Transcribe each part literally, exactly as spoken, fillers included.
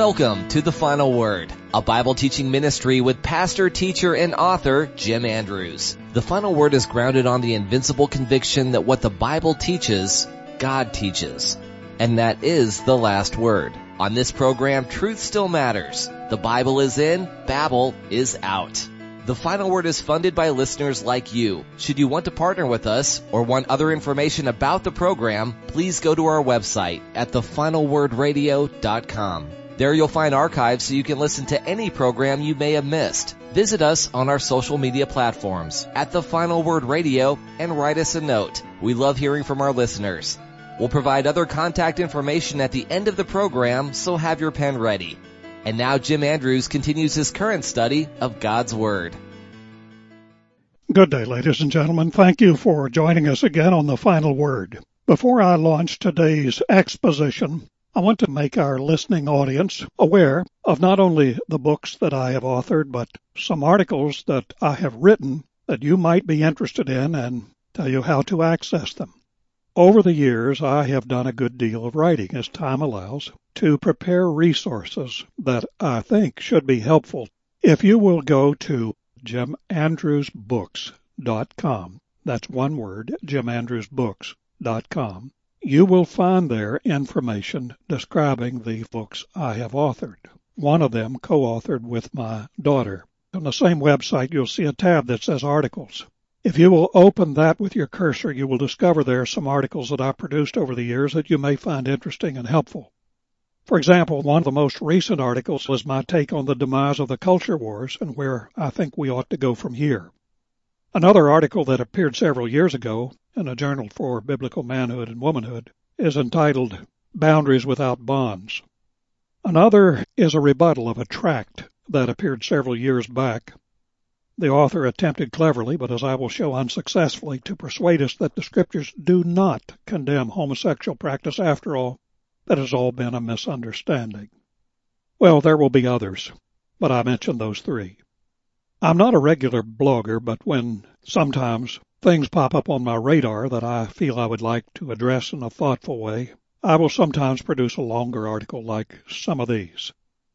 Welcome to The Final Word, a Bible teaching ministry with pastor, teacher, and author Jim Andrews. The Final Word is grounded on the invincible conviction that what the Bible teaches, God teaches. And that is the last word. On this program, truth still matters. The Bible is in, Babel is out. The Final Word is funded by listeners like you. Should you want to partner with us or want other information about the program, please go to our website at the final word radio dot com. There you'll find archives so you can listen to any program you may have missed. Visit us on our social media platforms at The Final Word Radio and write us a note. We love hearing from our listeners. We'll provide other contact information at the end of the program, so have your pen ready. And now Jim Andrews continues his current study of God's Word. Good day, ladies and gentlemen. Thank you for joining us again on The Final Word. Before I launch today's exposition, I want to make our listening audience aware of not only the books that I have authored, but some articles that I have written that you might be interested in and tell you how to access them. Over the years, I have done a good deal of writing, as time allows, to prepare resources that I think should be helpful. If you will go to jim andrews books dot com, that's one word, jim andrews books dot com, you will find there information describing the books I have authored. One of them co-authored with my daughter. On the same website, you'll see a tab that says Articles. If you will open that with your cursor, you will discover there are some articles that I produced over the years that you may find interesting and helpful. For example, one of the most recent articles was my take on the demise of the culture wars and where I think we ought to go from here. Another article that appeared several years ago in a journal for biblical manhood and womanhood is entitled Boundaries Without Bonds. Another is a rebuttal of a tract that appeared several years back. The author attempted cleverly, but as I will show unsuccessfully, to persuade us that the Scriptures do not condemn homosexual practice after all. That has all been a misunderstanding. Well, there will be others, but I mentioned those three. I'm not a regular blogger, but when sometimes things pop up on my radar that I feel I would like to address in a thoughtful way, I will sometimes produce a longer article like some of these.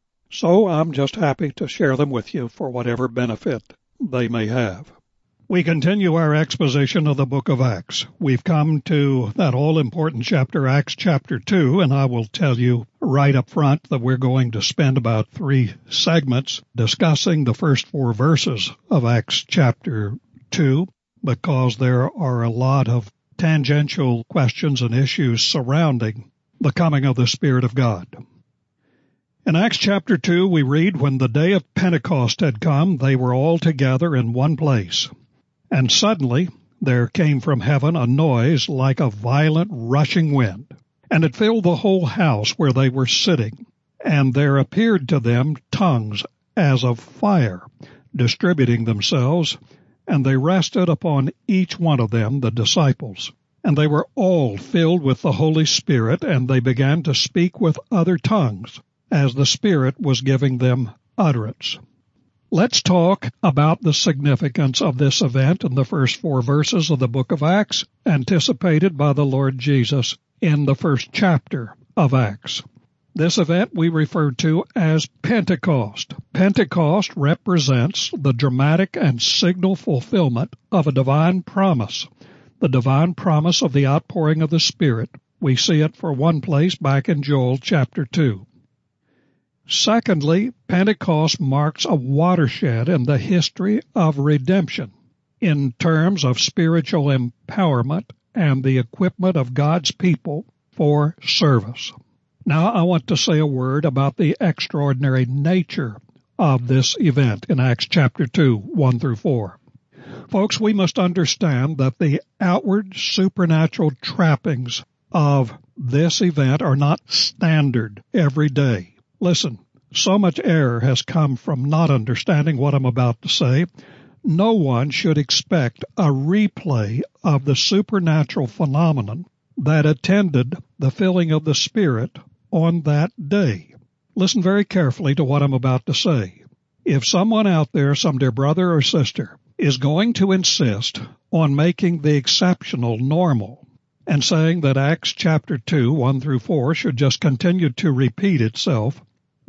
So I'm just happy to share them with you for whatever benefit they may have. We continue our exposition of the book of Acts. We've come to that all-important chapter, Acts chapter two, and I will tell you right up front that we're going to spend about three segments discussing the first four verses of Acts chapter two, because there are a lot of tangential questions and issues surrounding the coming of the Spirit of God. In Acts chapter two, we read, When the day of Pentecost had come, they were all together in one place. And suddenly there came from heaven a noise like a violent rushing wind, and it filled the whole house where they were sitting. And there appeared to them tongues as of fire, distributing themselves, and they rested upon each one of them, the disciples. And they were all filled with the Holy Spirit, and they began to speak with other tongues, as the Spirit was giving them utterance. Let's talk about the significance of this event in the first four verses of the book of Acts, anticipated by the Lord Jesus in the first chapter of Acts. This event we refer to as Pentecost. Pentecost represents the dramatic and signal fulfillment of a divine promise, the divine promise of the outpouring of the Spirit. We see it for one place back in Joel chapter two. Secondly, Pentecost marks a watershed in the history of redemption in terms of spiritual empowerment and the equipment of God's people for service. Now, I want to say a word about the extraordinary nature of this event in Acts chapter two, one through four. Folks, we must understand that the outward supernatural trappings of this event are not standard every day. Listen, so much error has come from not understanding what I'm about to say. No one should expect a replay of the supernatural phenomenon that attended the filling of the Spirit on that day. Listen very carefully to what I'm about to say. If someone out there, some dear brother or sister, is going to insist on making the exceptional normal and saying that Acts chapter two, one through four should just continue to repeat itself,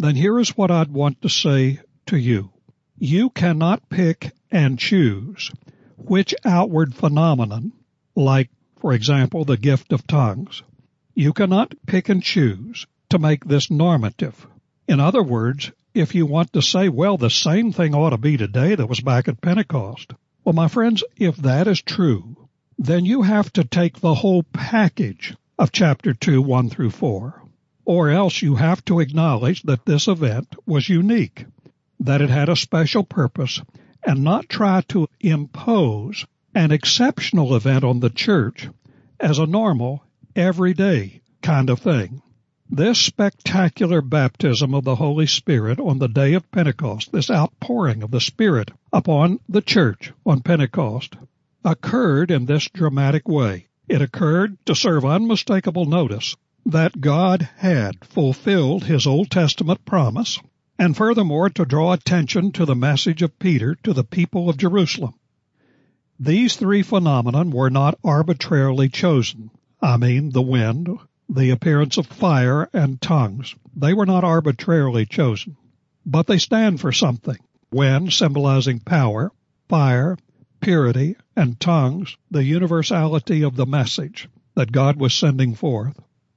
then here is what I'd want to say to you. You cannot pick and choose which outward phenomenon, like, for example, the gift of tongues, you cannot pick and choose to make this normative. In other words, if you want to say, well, the same thing ought to be today that was back at Pentecost, well, my friends, if that is true, then you have to take the whole package of chapter two, one through four, or else you have to acknowledge that this event was unique, that it had a special purpose, and not try to impose an exceptional event on the church as a normal, everyday kind of thing. This spectacular baptism of the Holy Spirit on the day of Pentecost, this outpouring of the Spirit upon the church on Pentecost, occurred in this dramatic way. It occurred to serve unmistakable notice that God had fulfilled his Old Testament promise, and furthermore to draw attention to the message of Peter to the people of Jerusalem. These three phenomena were not arbitrarily chosen. I mean, the wind, the appearance of fire, and tongues. They were not arbitrarily chosen, but they stand for something. Wind symbolizing power, fire, purity, and tongues, the universality of the message that God was sending forth.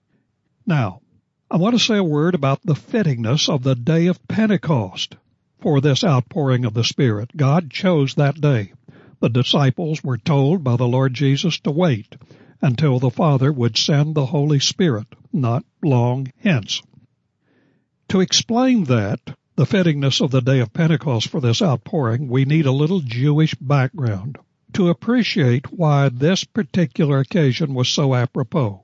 Now, I want to say a word about the fittingness of the day of Pentecost for this outpouring of the Spirit. God chose that day. The disciples were told by the Lord Jesus to wait until the Father would send the Holy Spirit, not long hence. To explain that, the fittingness of the day of Pentecost for this outpouring, we need a little Jewish background to appreciate why this particular occasion was so apropos.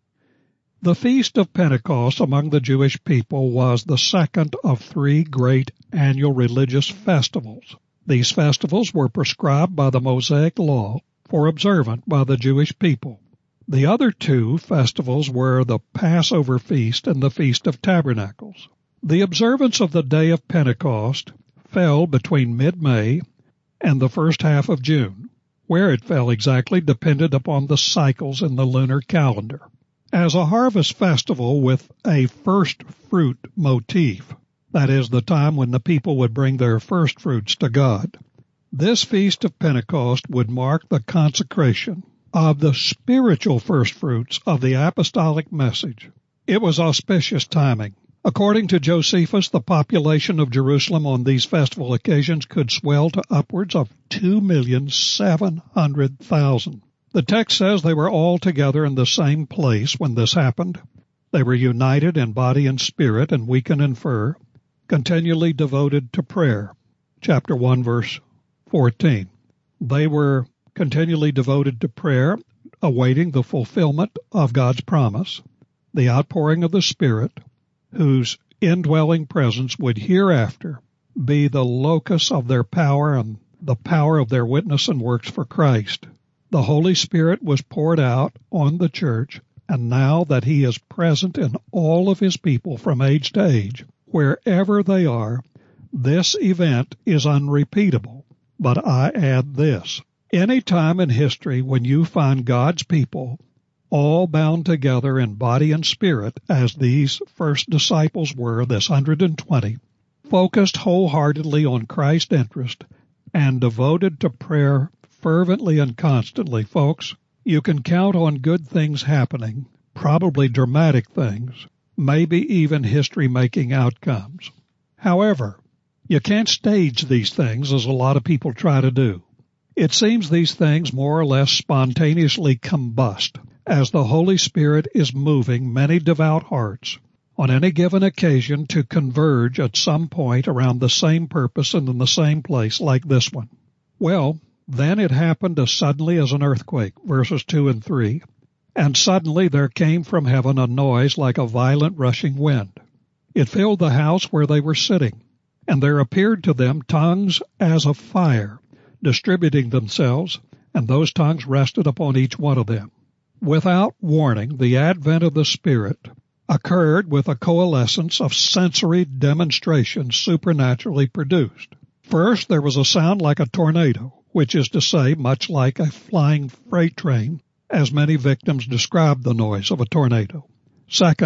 The Feast of Pentecost among the Jewish people was the second of three great annual religious festivals. These festivals were prescribed by the Mosaic Law for observance by the Jewish people. The other two festivals were the Passover Feast and the Feast of Tabernacles. The observance of the day of Pentecost fell between mid-May and the first half of June. Where it fell exactly depended upon the cycles in the lunar calendar. As a harvest festival with a first fruit motif, that is, the time when the people would bring their first fruits to God, this Feast of Pentecost would mark the consecration of the spiritual first fruits of the apostolic message. It was auspicious timing. According to Josephus, the population of Jerusalem on these festival occasions could swell to upwards of two million seven hundred thousand. The text says they were all together in the same place when this happened. They were united in body and spirit, and we can infer, continually devoted to prayer. Chapter one, verse fourteen. They were continually devoted to prayer, awaiting the fulfillment of God's promise, the outpouring of the Spirit, whose indwelling presence would hereafter be the locus of their power and the power of their witness and works for Christ. The Holy Spirit was poured out on the church, and now that he is present in all of his people from age to age, wherever they are, this event is unrepeatable. But I add this. Any time in history when you find God's people all bound together in body and spirit, as these first disciples were, this one hundred twenty, focused wholeheartedly on Christ's interest and devoted to prayer fervently and constantly, folks, you can count on good things happening, probably dramatic things, maybe even history-making outcomes. However, you can't stage these things as a lot of people try to do. It seems these things more or less spontaneously combust as the Holy Spirit is moving many devout hearts on any given occasion to converge at some point around the same purpose and in the same place like this one. Well, then it happened as suddenly as an earthquake, verses two and three, and suddenly there came from heaven a noise like a violent rushing wind. It filled the house where they were sitting, and there appeared to them tongues as of fire, distributing themselves, and those tongues rested upon each one of them. Without warning, the advent of the Spirit occurred with a coalescence of sensory demonstrations supernaturally produced. First, there was a sound like a tornado, which is to say, much like a flying freight train, as many victims describe the noise of a tornado. Second,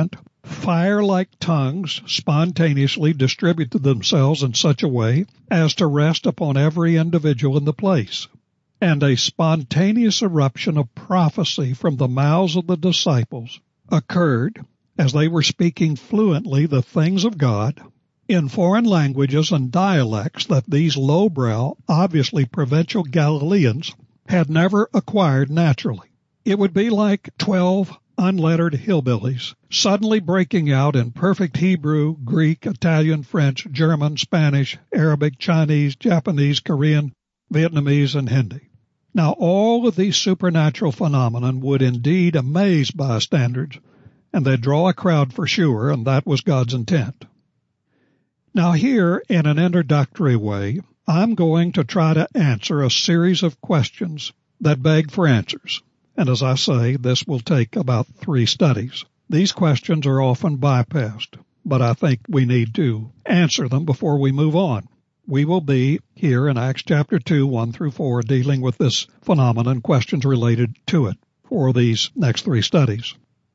Fire-like tongues spontaneously distributed themselves in such a way as to rest upon every individual in the place. And a spontaneous eruption of prophecy from the mouths of the disciples occurred as they were speaking fluently the things of God in foreign languages and dialects that these lowbrow, obviously provincial Galileans had never acquired naturally. It would be like twelve unlettered hillbillies suddenly breaking out in perfect Hebrew, Greek, Italian, French, German, Spanish, Arabic, Chinese, Japanese, Korean, Vietnamese, and Hindi. Now, all of these supernatural phenomena would indeed amaze bystanders, and they'd draw a crowd for sure, and that was God's intent. Now here, in an introductory way, I'm going to try to answer a series of questions that beg for answers. And as I say, this will take about three studies. These questions are often bypassed, but I think we need to answer them before we move on. We will be here in Acts chapter two, one through four, dealing with this phenomenon, questions related to it for these next three studies.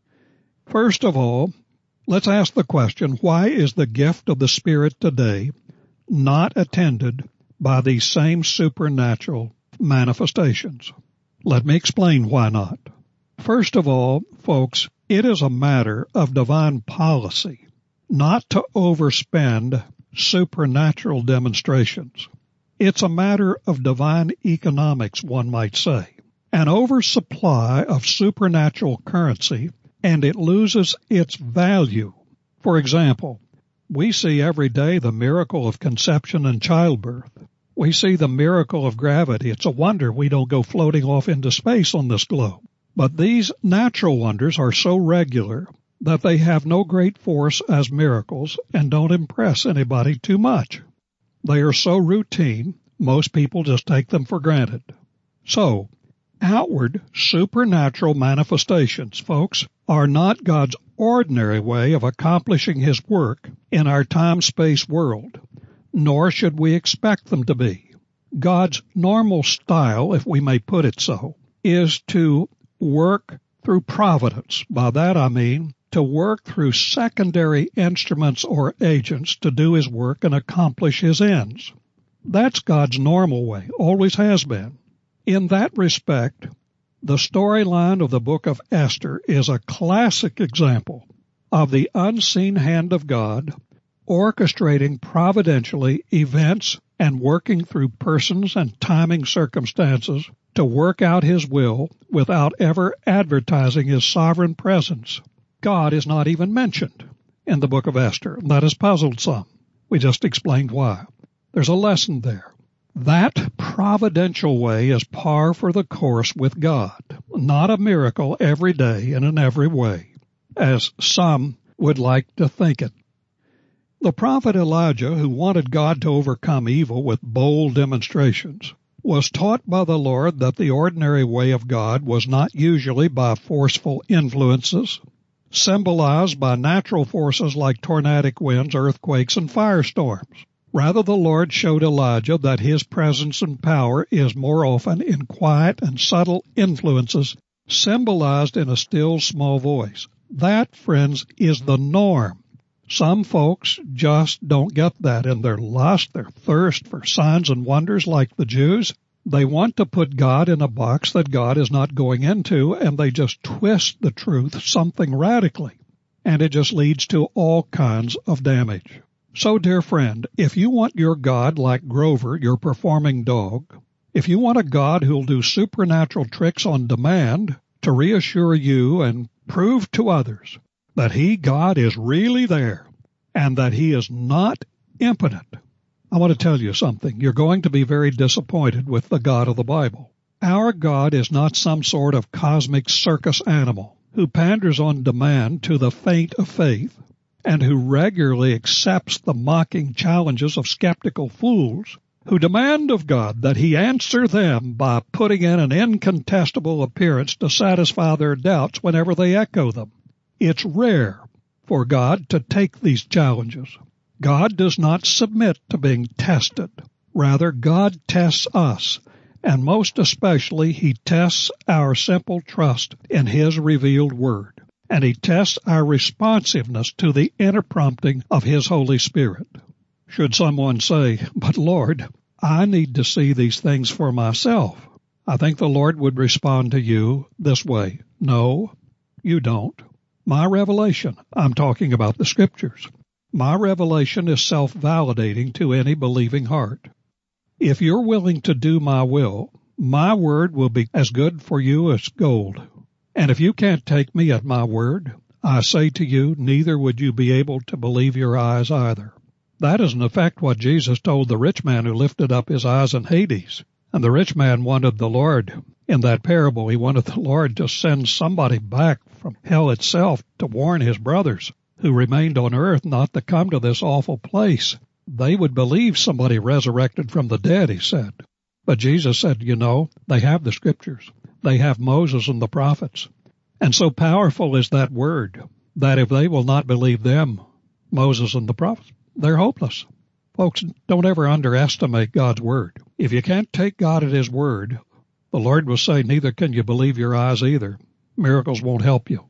First of all, let's ask the question, why is the gift of the Spirit today not attended by these same supernatural manifestations? Let me explain why not. First of all, folks, it is a matter of divine policy not to overspend supernatural demonstrations. It's a matter of divine economics, one might say. An oversupply of supernatural currency, and it loses its value. For example, we see every day the miracle of conception and childbirth. We see the miracle of gravity. It's a wonder we don't go floating off into space on this globe. But these natural wonders are so regular that they have no great force as miracles and don't impress anybody too much. They are so routine, most people just take them for granted. So, outward supernatural manifestations, folks, are not God's ordinary way of accomplishing His work in our time-space world, nor should we expect them to be. God's normal style, if we may put it so, is to work through providence. By that I mean to work through secondary instruments or agents to do His work and accomplish His ends. That's God's normal way, always has been. In that respect, the storyline of the book of Esther is a classic example of the unseen hand of God orchestrating providentially events and working through persons and timing circumstances to work out His will without ever advertising His sovereign presence. God is not even mentioned in the book of Esther. That has puzzled some. We just explained why. There's a lesson there. That providential way is par for the course with God, not a miracle every day and in every way, as some would like to think it. The prophet Elijah, who wanted God to overcome evil with bold demonstrations, was taught by the Lord that the ordinary way of God was not usually by forceful influences, symbolized by natural forces like tornadic winds, earthquakes, and firestorms. Rather, the Lord showed Elijah that His presence and power is more often in quiet and subtle influences symbolized in a still small voice. That, friends, is the norm. Some folks just don't get that in their lust, their thirst for signs and wonders like the Jews. They want to put God in a box that God is not going into, and they just twist the truth something radically, and it just leads to all kinds of damage. So, dear friend, if you want your God like Grover, your performing dog, if you want a God who'll do supernatural tricks on demand to reassure you and prove to others that He, God, is really there and that He is not impotent, I want to tell you something. You're going to be very disappointed with the God of the Bible. Our God is not some sort of cosmic circus animal who panders on demand to the faint of faith and who regularly accepts the mocking challenges of skeptical fools who demand of God that He answer them by putting in an incontestable appearance to satisfy their doubts whenever they echo them. It's rare for God to take these challenges. God does not submit to being tested. Rather, God tests us, and most especially He tests our simple trust in His revealed Word. and he tests our responsiveness to the inner prompting of his Holy Spirit. Should someone say, "But Lord, I need to see these things for myself," I think the Lord would respond to you this way: "No, you don't. My revelation," I'm talking about the Scriptures, "my revelation is self-validating to any believing heart. If you're willing to do my will, my word will be as good for you as gold. And if you can't take me at my word, I say to you, neither would you be able to believe your eyes either." That is in effect what Jesus told the rich man who lifted up his eyes in Hades. And the rich man wanted the Lord, in that parable, he wanted the Lord to send somebody back from hell itself to warn his brothers who remained on earth not to come to this awful place. They would believe somebody resurrected from the dead, he said. But Jesus said, you know, they have the Scriptures. They have Moses and the prophets. And so powerful is that word that if they will not believe them, Moses and the prophets, they're hopeless. Folks, don't ever underestimate God's word. If you can't take God at his word, the Lord will say, neither can you believe your eyes either. Miracles won't help you.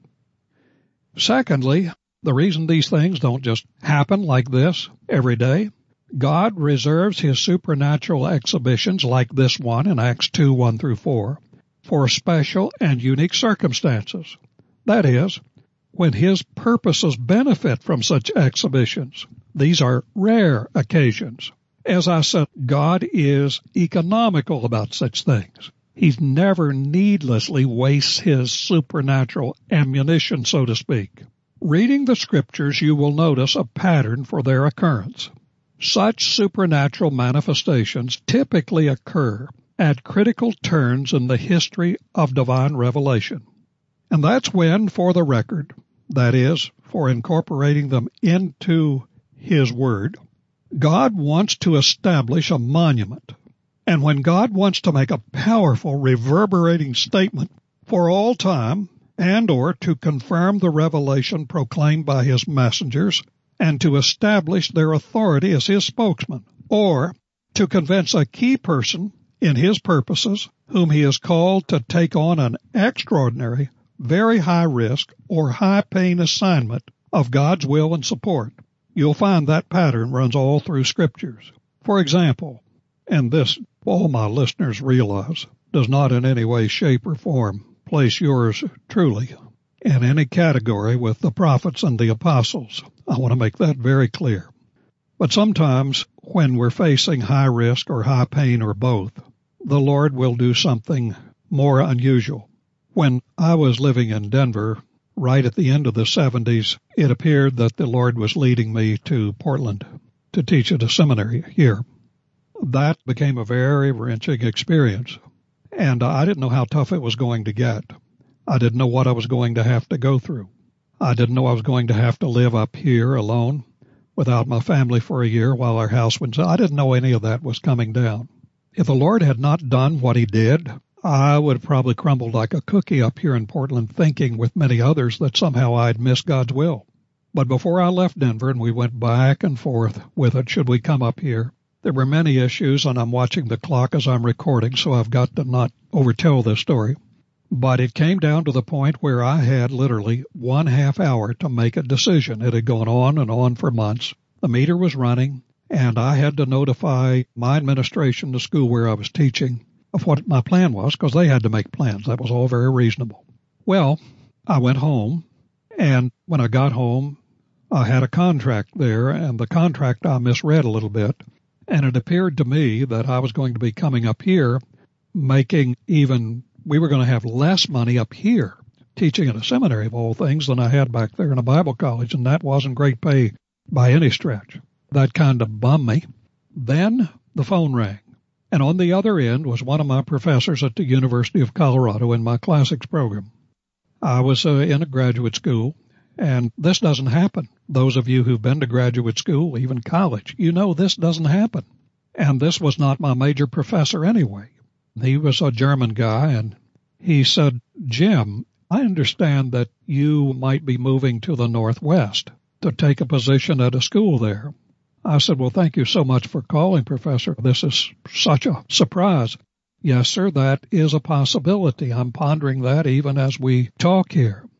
Secondly, the reason these things don't just happen like this every day, God reserves his supernatural exhibitions like this one in Acts two, one through four, for special and unique circumstances. That is, when his purposes benefit from such exhibitions. These are rare occasions. As I said, God is economical about such things. He never needlessly wastes his supernatural ammunition, so to speak. Reading the Scriptures, you will notice a pattern for their occurrence. Such supernatural manifestations typically occur at critical turns in the history of divine revelation. And that's when, for the record, that is, for incorporating them into his word, God wants to establish a monument. And when God wants to make a powerful, reverberating statement for all time, and or to confirm the revelation proclaimed by his messengers, and to establish their authority as his spokesman, or to convince a key person in his purposes whom he is called to take on an extraordinary, very high risk or high pain assignment of God's will and support. You'll find that pattern runs all through Scriptures. For example, and this, all my listeners realize, does not in any way, shape, or form place yours truly in any category with the prophets and the apostles. I want to make that very clear. But sometimes when we're facing high risk or high pain or both, the Lord will do something more unusual. When I was living in Denver, right at the end of the seventies, it appeared that the Lord was leading me to Portland to teach at a seminary here. That became a very wrenching experience, and I didn't know how tough it was going to get. I didn't know what I was going to have to go through. I didn't know I was going to have to live up here alone without my family for a year while our house was... I didn't know any of that was coming down. If the Lord had not done what he did, I would have probably crumbled like a cookie up here in Portland, thinking with many others that somehow I'd missed God's will. But before I left Denver, and we went back and forth with it, should we come up here, there were many issues, and I'm watching the clock as I'm recording, so I've got to not overtell this story. But it came down to the point where I had literally one half hour to make a decision. It had gone on and on for months. The meter was running, and I had to notify my administration, the school where I was teaching, of what my plan was, because they had to make plans. That was all very reasonable. Well, I went home, and when I got home, I had a contract there, and the contract I misread a little bit, and it appeared to me that I was going to be coming up here, making even, we were going to have less money up here, teaching at a seminary of all things, than I had back there in a Bible college, and that wasn't great pay by any stretch. That kind of bummed me. Then the phone rang. And on the other end was one of my professors at the University of Colorado in my classics program. I was uh, in a graduate school, and this doesn't happen. Those of you who've been to graduate school, even college, you know this doesn't happen. And this was not my major professor anyway. He was a German guy, and he said, Jim, I understand that you might be moving to the Northwest to take a position at a school there. I said, well, thank you so much for calling, Professor. This is such a surprise. Yes, sir, that is a possibility. I'm pondering that even as we talk here.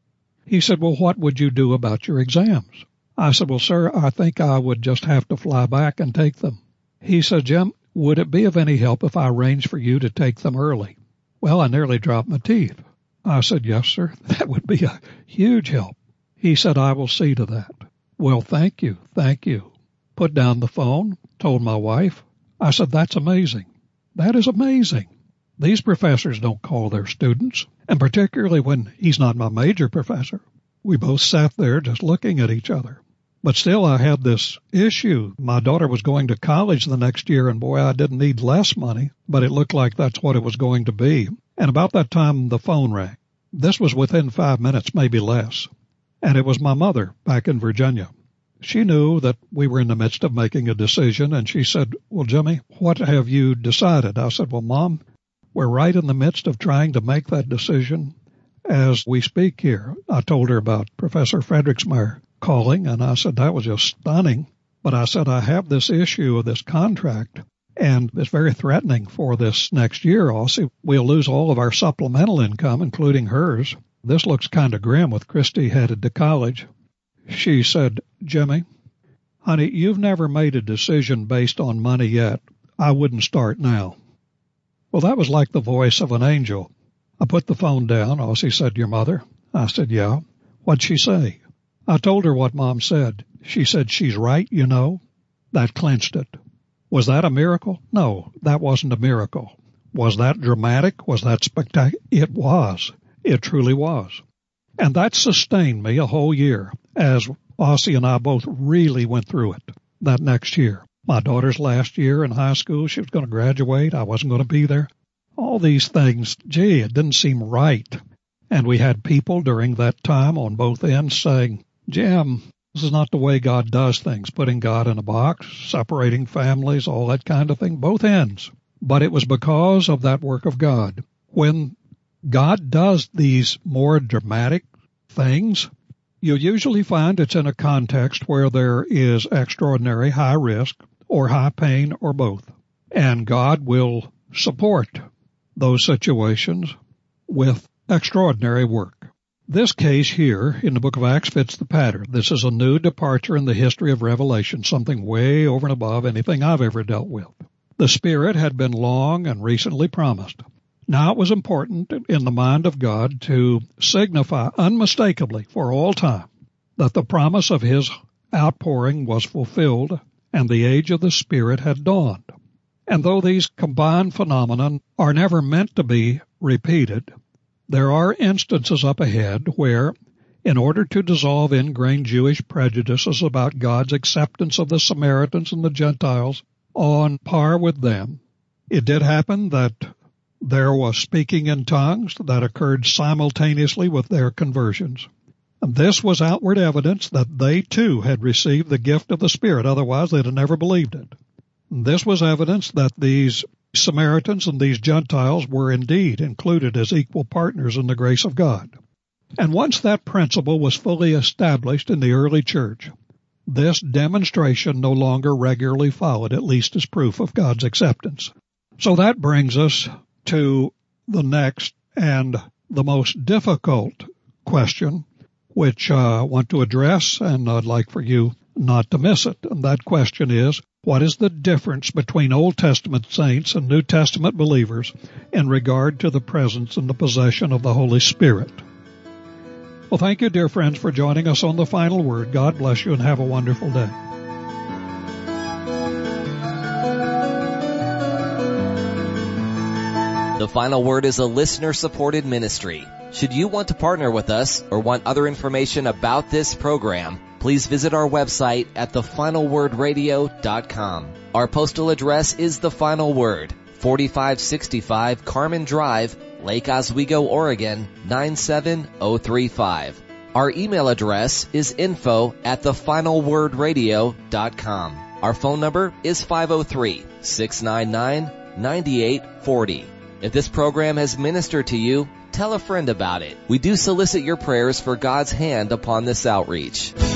He said, well, what would you do about your exams? I said, well, sir, I think I would just have to fly back and take them. He said, Jim, would it be of any help if I arranged for you to take them early? Well, I nearly dropped my teeth. I said, yes, sir, that would be a huge help. He said, I will see to that. Well, thank you, thank you. Put down the phone, told my wife. I said, that's amazing. That is amazing. These professors don't call their students, and particularly when he's not my major professor. We both sat there just looking at each other. But still, I had this issue. My daughter was going to college the next year, and boy, I didn't need less money, but it looked like that's what it was going to be. And about that time, the phone rang. This was within five minutes, maybe less. And it was my mother back in Virginia. She knew that we were in the midst of making a decision, and she said, well, Jimmy, what have you decided? I said, well, Mom, we're right in the midst of trying to make that decision as we speak here. I told her about Professor Fredericksmeyer calling, and I said, that was just stunning. But I said, I have this issue of this contract, and it's very threatening for this next year. Also, we'll lose all of our supplemental income, including hers. This looks kind of grim with Christy headed to college. She said, Jimmy, honey, you've never made a decision based on money yet. I wouldn't start now. Well, that was like the voice of an angel. I put the phone down. Ossie said, your mother? I said, yeah. What'd she say? I told her what Mom said. She said, she's right, you know. That clinched it. Was that a miracle? No, that wasn't a miracle. Was that dramatic? Was that spectacular? It was. It truly was. And that sustained me a whole year as Ossie and I both really went through it that next year. My daughter's last year in high school, she was going to graduate. I wasn't going to be there. All these things, gee, it didn't seem right. And we had people during that time on both ends saying, Jim, this is not the way God does things, putting God in a box, separating families, all that kind of thing, both ends. But it was because of that work of God. When God does these more dramatic things, you'll usually find it's in a context where there is extraordinary high risk or high pain or both. And God will support those situations with extraordinary work. This case here in the book of Acts fits the pattern. This is a new departure in the history of Revelation, something way over and above anything I've ever dealt with. The Spirit had been long and recently promised. Now it was important in the mind of God to signify unmistakably for all time that the promise of His outpouring was fulfilled and the age of the Spirit had dawned. And though these combined phenomena are never meant to be repeated, there are instances up ahead where, in order to dissolve ingrained Jewish prejudices about God's acceptance of the Samaritans and the Gentiles on par with them, it did happen that there was speaking in tongues that occurred simultaneously with their conversions. And this was outward evidence that they too had received the gift of the Spirit, otherwise they'd have never believed it. And this was evidence that these Samaritans and these Gentiles were indeed included as equal partners in the grace of God. And once that principle was fully established in the early church, this demonstration no longer regularly followed, at least as proof of God's acceptance. So that brings us to the next and the most difficult question, which uh, I want to address, and I'd like for you not to miss it. And that question is, what is the difference between Old Testament saints and New Testament believers in regard to the presence and the possession of the Holy Spirit? Well, thank you, dear friends, for joining us on The Final Word. God bless you and have a wonderful day. The Final Word is a listener-supported ministry. Should you want to partner with us or want other information about this program, please visit our website at the final word radio dot com. Our postal address is The Final Word, forty-five sixty-five Carmen Drive, Lake Oswego, Oregon, nine seven oh three five. Our email address is info at the final word radio dot com. Our phone number is five oh three, six nine nine, nine eight four oh. If this program has ministered to you, tell a friend about it. We do solicit your prayers for God's hand upon this outreach.